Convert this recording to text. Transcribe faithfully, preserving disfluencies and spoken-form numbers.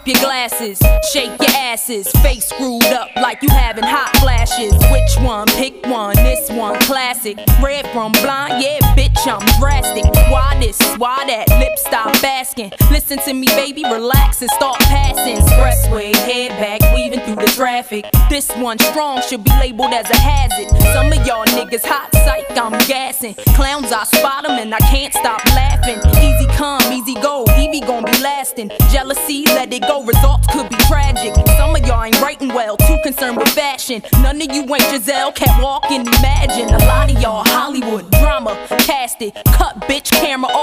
your glasses, shake your asses, face screwed up like you having hot flashes. Which one? Pick one. This one classic. Red from blind, yeah, bitch, I'm drastic. Why this? Why that? Lip stop asking. Listen to me, baby, relax and start passing. Expressway, head back, weaving through the traffic. This one strong should be labeled as a hazard. Some of y'all niggas hot psych, I'm gassing. Clowns, I spot them and I can't stop laughing. Easy come, easy go, Evie gon' be lasting. Jealousy, let it go, results could be tragic. Some of y'all ain't writing well, too concerned with fashion. None of you ain't Giselle, can't walk and imagine. A lot of y'all Hollywood drama, cast it, cut bitch, camera